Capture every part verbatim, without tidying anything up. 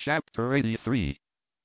Chapter eighty-three.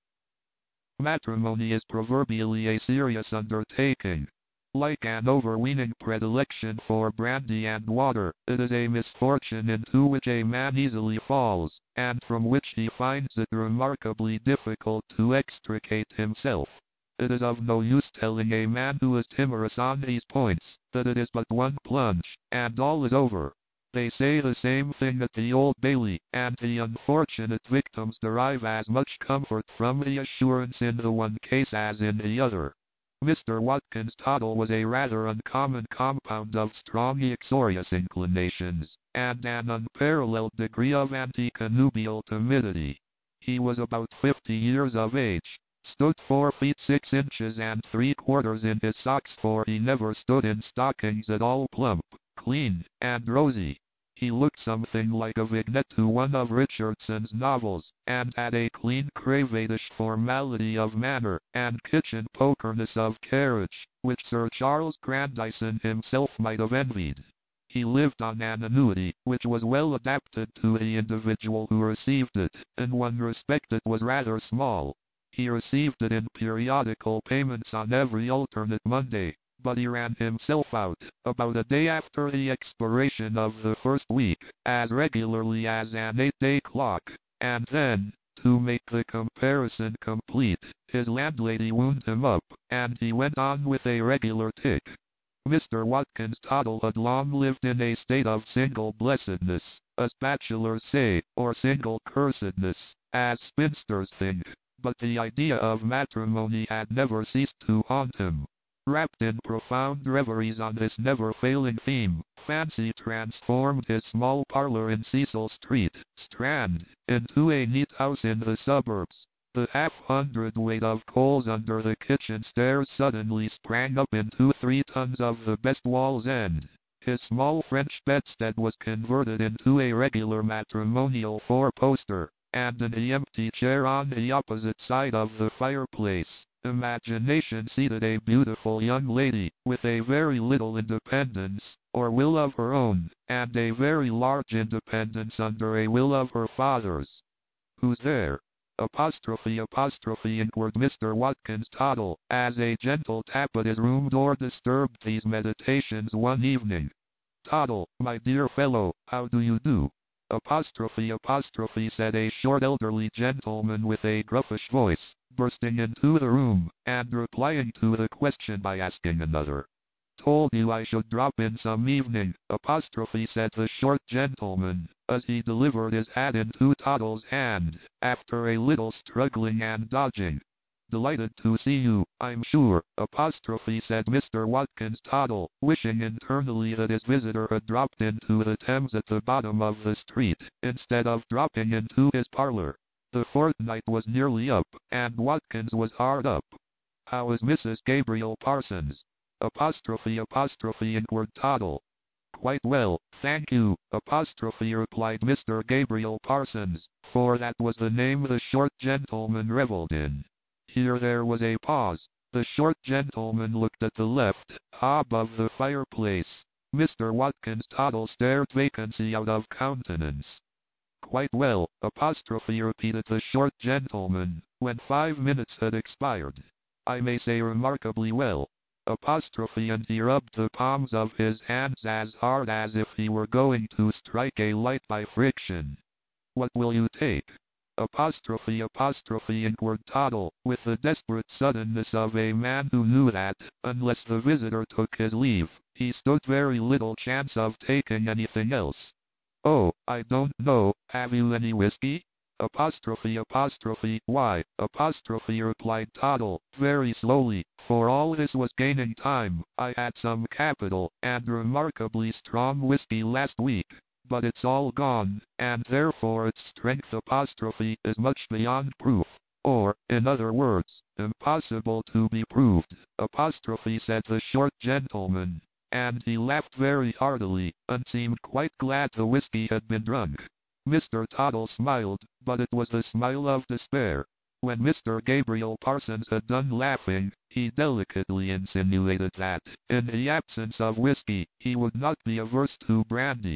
Matrimony is proverbially a serious undertaking. Like an overweening predilection for brandy and water, it is a misfortune into which a man easily falls, and from which he finds it remarkably difficult to extricate himself. It is of no use telling a man who is timorous on these points, that it is but one plunge, and all is over. They say the same thing at the Old Bailey, and the unfortunate victims derive as much comfort from the assurance in the one case as in the other. Mister Watkins Tottle was a rather uncommon compound of strong uxorious inclinations, and an unparalleled degree of anteconnubial timidity. He was about fifty years of age, stood four feet six inches and three quarters in his socks, for he never stood in stockings at all, plump, clean, and rosy. He looked something like a vignette to one of Richardson's novels, and had a clean cravatish formality of manner, and kitchen pokerness of carriage, which Sir Charles Grandison himself might have envied. He lived on an annuity, which was well adapted to the individual who received it. In one respect it was rather small. He received it in periodical payments on every alternate Monday, but he ran himself out, about a day after the expiration of the first week, as regularly as an eight-day clock, and then, to make the comparison complete, his landlady wound him up, and he went on with a regular tick. Mister Watkins Tottle had long lived in a state of single blessedness, as bachelors say, or single cursedness, as spinsters think, but the idea of matrimony had never ceased to haunt him. Wrapped in profound reveries on this never-failing theme, fancy transformed his small parlor in Cecil Street, Strand, into a neat house in the suburbs. The half-hundredweight of coals under the kitchen stairs suddenly sprang up into three tons of the best Wall's End. His small French bedstead was converted into a regular matrimonial four-poster, and in the empty chair on the opposite side of the fireplace, imagination seated a beautiful young lady, with a very little independence, or will of her own, and a very large independence under a will of her father's. "Who's there?" Apostrophe apostrophe inquired Mister Watkins Tottle, as a gentle tap at his room door disturbed these meditations one evening. "Tottle, my dear fellow, how do you do?" Apostrophe apostrophe said a short elderly gentleman with a gruffish voice, bursting into the room, and replying to the question by asking another. "Told you I should drop in some evening," apostrophe said the short gentleman, as he delivered his hat into Tottle's hand, after a little struggling and dodging. "Delighted to see you, I'm sure," apostrophe said Mister Watkins Tottle, wishing internally that his visitor had dropped into the Thames at the bottom of the street, instead of dropping into his parlor. The fortnight was nearly up, and Watkins was hard up. "How is Missus Gabriel Parsons?" Apostrophe apostrophe inquired Tottle. "Quite well, thank you," apostrophe replied Mister Gabriel Parsons, for that was the name the short gentleman revelled in. Here there was a pause. The short gentleman looked at the left, above the fireplace. Mister Watkins Tottle stared vacancy out of countenance. "Quite well," apostrophe repeated the short gentleman, when five minutes had expired. "I may say remarkably well." Apostrophe, and he rubbed the palms of his hands as hard as if he were going to strike a light by friction. "What will you take?" Apostrophe apostrophe inquired Tottle, with the desperate suddenness of a man who knew that, unless the visitor took his leave, he stood very little chance of taking anything else. "Oh, I don't know, have you any whiskey?" Apostrophe apostrophe why, apostrophe replied Tottle, very slowly, for all this was gaining time. "I had some capital, and remarkably strong whiskey last week, but it's all gone, and therefore its strength apostrophe is much beyond proof, or, in other words, impossible to be proved," apostrophe said the short gentleman, and he laughed very heartily, and seemed quite glad the whiskey had been drunk. Mister Tottle smiled, but it was the smile of despair. When Mister Gabriel Parsons had done laughing, he delicately insinuated that, in the absence of whiskey, he would not be averse to brandy.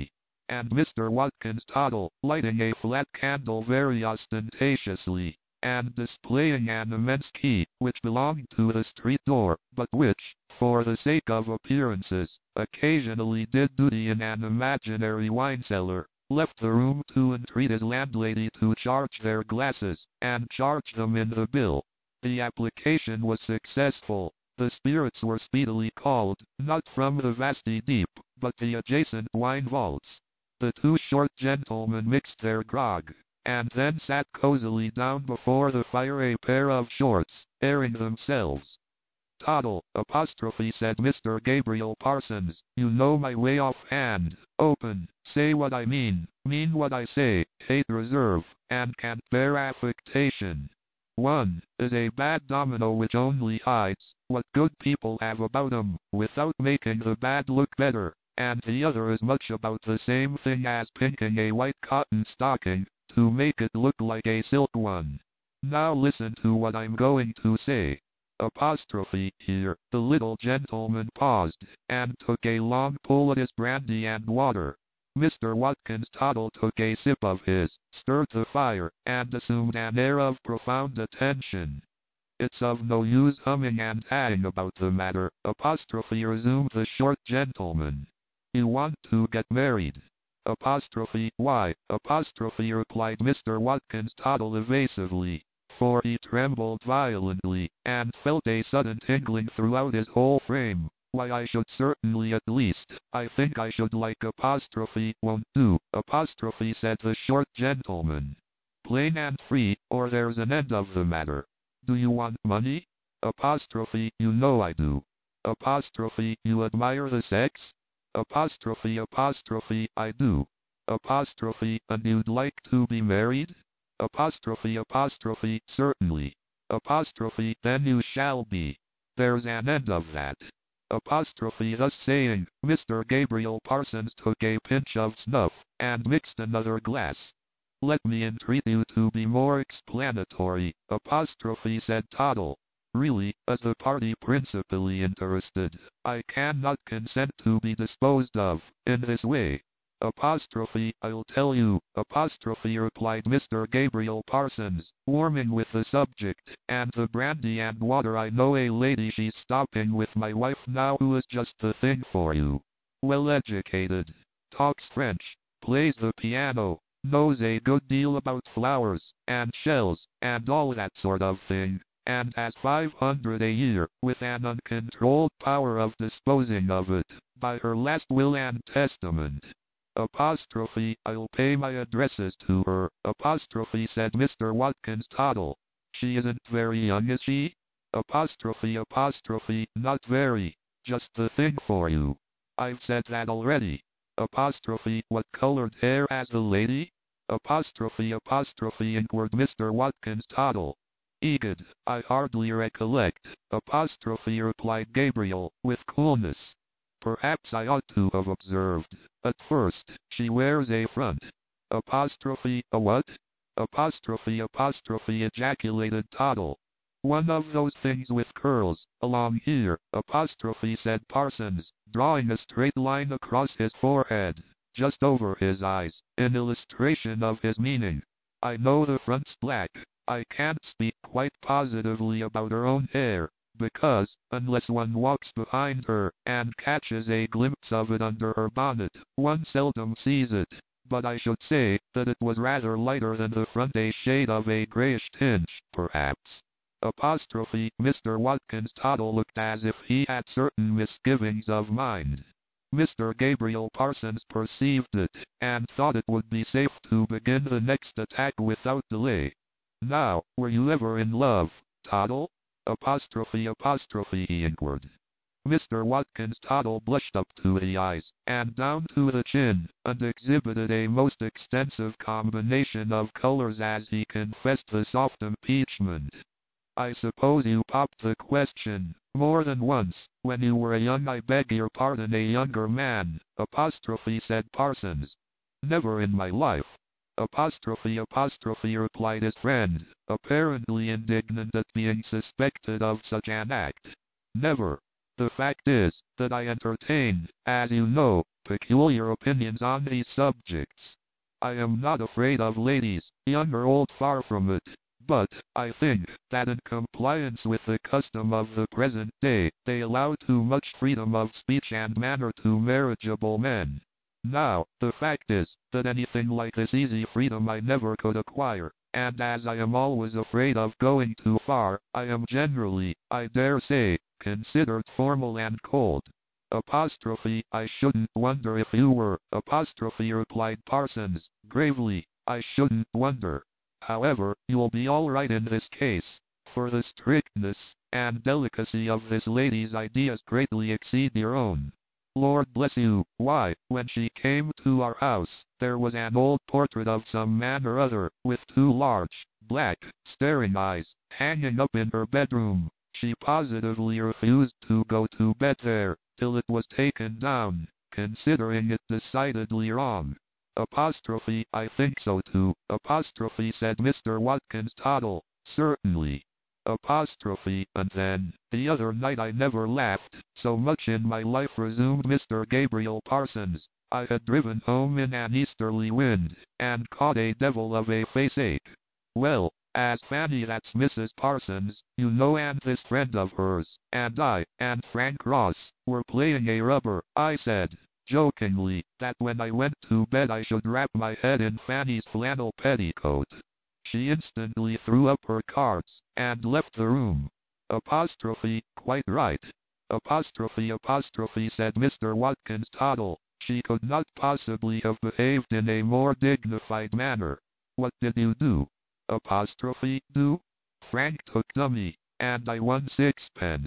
and Mister Watkins Tottle, lighting a flat candle very ostentatiously, and displaying an immense key, which belonged to the street door, but which, for the sake of appearances, occasionally did duty in an imaginary wine cellar, left the room to entreat his landlady to charge their glasses, and charge them in the bill. The application was successful. The spirits were speedily called, not from the vasty deep, but the adjacent wine vaults. The two short gentlemen mixed their grog, and then sat cozily down before the fire, a pair of shorts, airing themselves. Tottle, apostrophe, said Mister Gabriel Parsons, you know my way off hand. Open, say what I mean, mean what I say, hate reserve, and can't bear affectation. One is a bad domino which only hides what good people have about 'em, without making the bad look better, and the other is much about the same thing as pinking a white cotton stocking, to make it look like a silk one. Now listen to what I'm going to say. Apostrophe, here, the little gentleman paused, and took a long pull at his brandy and water. Mister Watkins Tottle took a sip of his, stirred the fire, and assumed an air of profound attention. It's of no use humming and hawing about the matter, apostrophe, resumed the short gentleman. You want to get married. Apostrophe, why, apostrophe, replied Mister Watkins Tottle evasively, for he trembled violently, and felt a sudden tingling throughout his whole frame. Why, I should certainly, at least, I think I should like apostrophe, won't do, apostrophe, said the short gentleman. Plain and free, or there's an end of the matter. Do you want money? Apostrophe, you know I do. Apostrophe, you admire the sex? Apostrophe, apostrophe, I do. Apostrophe, and you'd like to be married? Apostrophe, apostrophe, certainly. Apostrophe, then you shall be. There's an end of that. Apostrophe, thus saying, Mister Gabriel Parsons took a pinch of snuff, and mixed another glass. Let me entreat you to be more explanatory, apostrophe, said Tottle. Really, as the party principally interested, I cannot consent to be disposed of in this way. Apostrophe, I'll tell you, apostrophe, replied Mister Gabriel Parsons, warming with the subject, and the brandy and water. I know a lady, she's stopping with my wife now, who is just the thing for you. Well educated, talks French, plays the piano, knows a good deal about flowers, and shells, and all that sort of thing, and has five hundred a year, with an uncontrolled power of disposing of it, by her last will and testament. Apostrophe, I'll pay my addresses to her, apostrophe, said Mister Watkins Tottle. She isn't very young, is she? Apostrophe, apostrophe, not very, just the thing for you. I've said that already. Apostrophe, what colored hair has the lady? Apostrophe, apostrophe, inquired Mister Watkins Tottle. Egad, I hardly recollect, apostrophe, replied Gabriel, with coolness. Perhaps I ought to have observed. At first, she wears a front. Apostrophe, a what? Apostrophe, apostrophe, ejaculated Tottle. One of those things with curls, along here, apostrophe, said Parsons, drawing a straight line across his forehead, just over his eyes, in illustration of his meaning. I know the front's black. I can't speak quite positively about her own hair, because, unless one walks behind her, and catches a glimpse of it under her bonnet, one seldom sees it, but I should say that it was rather lighter than the front, a shade of a grayish tinge, perhaps. Apostrophe, Mister Watkins Tottle looked as if he had certain misgivings of mind. Mister Gabriel Parsons perceived it, and thought it would be safe to begin the next attack without delay. Now, were you ever in love, Tottle? Apostrophe, apostrophe, he inquired. Mister Watkins Tottle blushed up to the eyes, and down to the chin, and exhibited a most extensive combination of colors as he confessed the soft impeachment. I suppose you popped the question, more than once, when you were a young, I beg your pardon, a younger man, apostrophe, said Parsons. Never in my life. Apostrophe, apostrophe, replied his friend, apparently indignant at being suspected of such an act. Never. The fact is, that I entertain, as you know, peculiar opinions on these subjects. I am not afraid of ladies, young or old, far from it. But, I think, that in compliance with the custom of the present day, they allow too much freedom of speech and manner to marriageable men. Now, the fact is, that anything like this easy freedom I never could acquire, and as I am always afraid of going too far, I am generally, I dare say, considered formal and cold. Apostrophe, I shouldn't wonder if you were. Apostrophe, replied Parsons, gravely, I shouldn't wonder. However, you'll be all right in this case, for the strictness and delicacy of this lady's ideas greatly exceed your own. Lord bless you, why, when she came to our house, there was an old portrait of some man or other, with two large, black, staring eyes, hanging up in her bedroom. She positively refused to go to bed there, till it was taken down, considering it decidedly wrong. Apostrophe, I think so too. Apostrophe, said Mister Watkins Tottle, certainly. Apostrophe, and then, the other night I never laughed so much in my life, resumed Mister Gabriel Parsons. I had driven home in an easterly wind, and caught a devil of a face-ache. Well, as Fanny, that's Missus Parsons, you know, and this friend of hers, and I, and Frank Ross, were playing a rubber, I said, jokingly, that when I went to bed I should wrap my head in Fanny's flannel petticoat. She instantly threw up her cards, and left the room. Apostrophe, quite right. Apostrophe, apostrophe, said Mister Watkins Tottle. She could not possibly have behaved in a more dignified manner. What did you do? Apostrophe, do? Frank took dummy, and I won sixpence.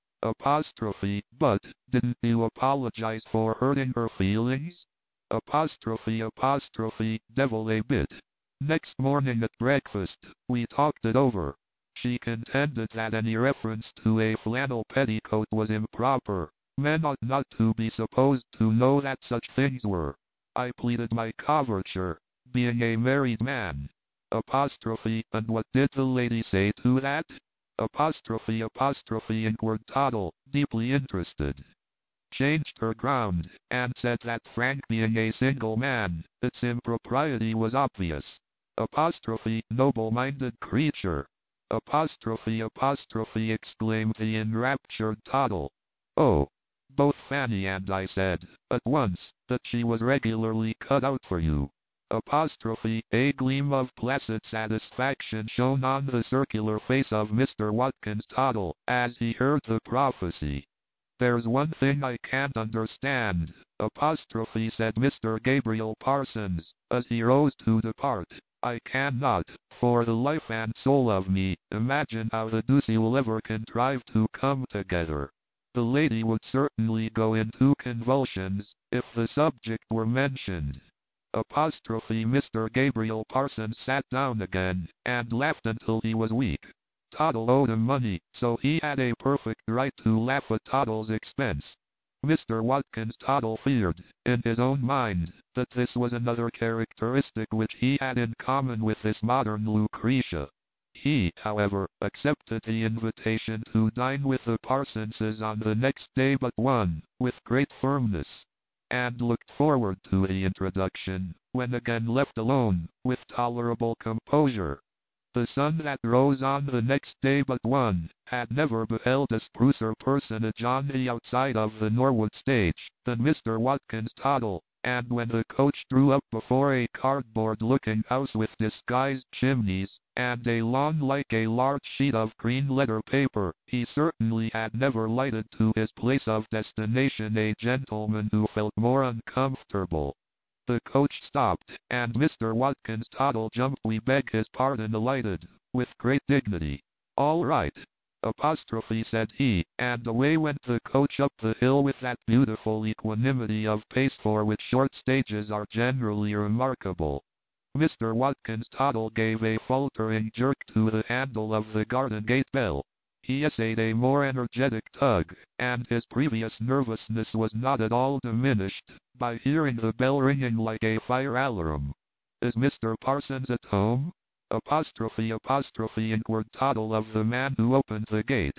Apostrophe, but, didn't you apologize for hurting her feelings? Apostrophe, apostrophe, devil a bit. Next morning at breakfast, we talked it over. She contended that any reference to a flannel petticoat was improper. Men ought not to be supposed to know that such things were. I pleaded my coverture, being a married man. Apostrophe, and what did the lady say to that? Apostrophe, apostrophe, inquired Tottle, deeply interested. Changed her ground, and said that Frank being a single man, its impropriety was obvious. Apostrophe, noble-minded creature. Apostrophe, apostrophe, exclaimed the enraptured Tottle. Oh, both Fanny and I said, at once, that she was regularly cut out for you. Apostrophe, a gleam of placid satisfaction shone on the circular face of Mister Watkins Tottle, as he heard the prophecy. There's one thing I can't understand, apostrophe, said Mister Gabriel Parsons, as he rose to depart. I cannot, for the life and soul of me, imagine how the deuce you'll ever contrive to come together. The lady would certainly go into convulsions, if the subject were mentioned. Apostrophe, Mister Gabriel Parsons sat down again, and laughed until he was weak. Tottle owed him money, so he had a perfect right to laugh at Tottle's expense. Mister Watkins Tottle feared, in his own mind, that this was another characteristic which he had in common with this modern Lucretia. He, however, accepted the invitation to dine with the Parsonses on the next day but one, with great firmness, and looked forward to the introduction, when again left alone, with tolerable composure. The sun that rose on the next day but one, had never beheld a sprucer personage on the outside of the Norwood stage, than Mister Watkins Tottle, and when the coach drew up before a cardboard-looking house with disguised chimneys, and a lawn like a large sheet of green letter paper, he certainly had never lighted to his place of destination a gentleman who felt more uncomfortable. The coach stopped, and Mister Watkins Tottle jumped, we beg his pardon, alighted, with great dignity. All right, apostrophe, said he, and away went the coach up the hill with that beautiful equanimity of pace for which short stages are generally remarkable. Mister Watkins Tottle gave a faltering jerk to the handle of the garden gate bell. He essayed a more energetic tug, and his previous nervousness was not at all diminished by hearing the bell ringing like a fire alarm. Is Mister Parsons at home? Apostrophe, apostrophe, inquired Tottle of the man who opened the gate.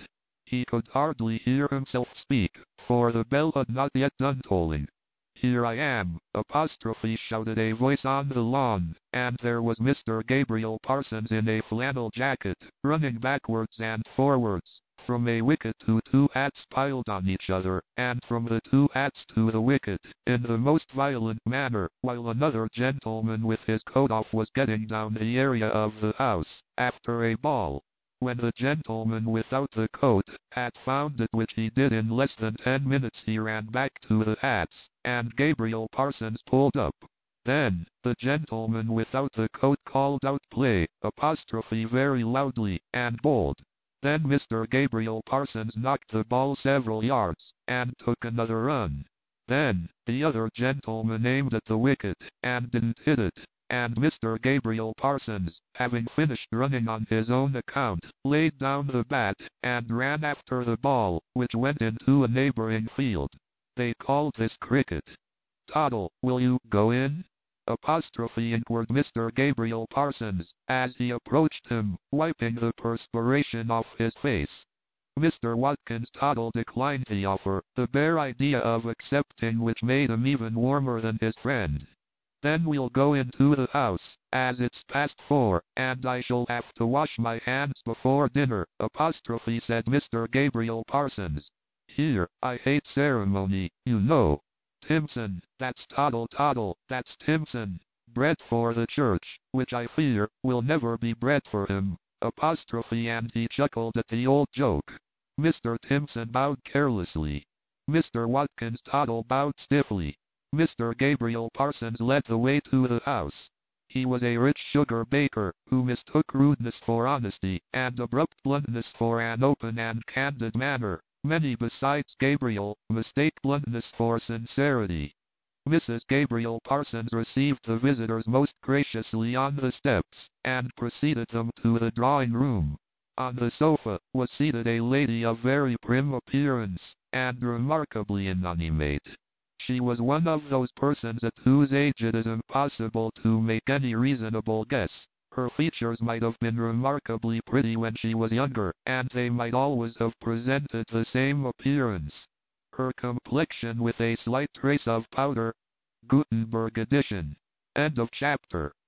He could hardly hear himself speak, for the bell had not yet done tolling. "Here I am!" apostrophe shouted a voice on the lawn, and there was Mister Gabriel Parsons in a flannel jacket, running backwards and forwards, from a wicket to two hats piled on each other, and from the two hats to the wicket, in the most violent manner, while another gentleman with his coat off was getting down the area of the house, after a ball. When the gentleman without the coat had found it, which he did in less than ten minutes, he ran back to the hats, and Gabriel Parsons pulled up. Then, the gentleman without the coat called out "Play!" apostrophe very loudly and bold. Then Mister Gabriel Parsons knocked the ball several yards, and took another run. Then, the other gentleman aimed at the wicket, and didn't hit it. And Mister Gabriel Parsons, having finished running on his own account, laid down the bat, and ran after the ball, which went into a neighboring field. They called this cricket. "Toddle, will you go in?" apostrophe inquired Mister Gabriel Parsons, as he approached him, wiping the perspiration off his face. Mister Watkins Toddle declined the offer, the bare idea of accepting which made him even warmer than his friend. "Then we'll go into the house, as it's past four, and I shall have to wash my hands before dinner," apostrophe said Mister Gabriel Parsons. "Here, I hate ceremony, you know. Timson, that's Toddle Toddle, that's Timson, bred for the church, which I fear, will never be bred for him," apostrophe and he chuckled at the old joke. Mister Timson bowed carelessly. Mister Watkins Toddle bowed stiffly. Mister Gabriel Parsons led the way to the house. He was a rich sugar baker, who mistook rudeness for honesty, and abrupt bluntness for an open and candid manner. Many besides Gabriel mistake bluntness for sincerity. Missus Gabriel Parsons received the visitors most graciously on the steps, and preceded them to the drawing room. On the sofa was seated a lady of very prim appearance, and remarkably inanimate. She was one of those persons at whose age it is impossible to make any reasonable guess. Her features might have been remarkably pretty when she was younger, and they might always have presented the same appearance. Her complexion with a slight trace of powder. Gutenberg edition. End of chapter.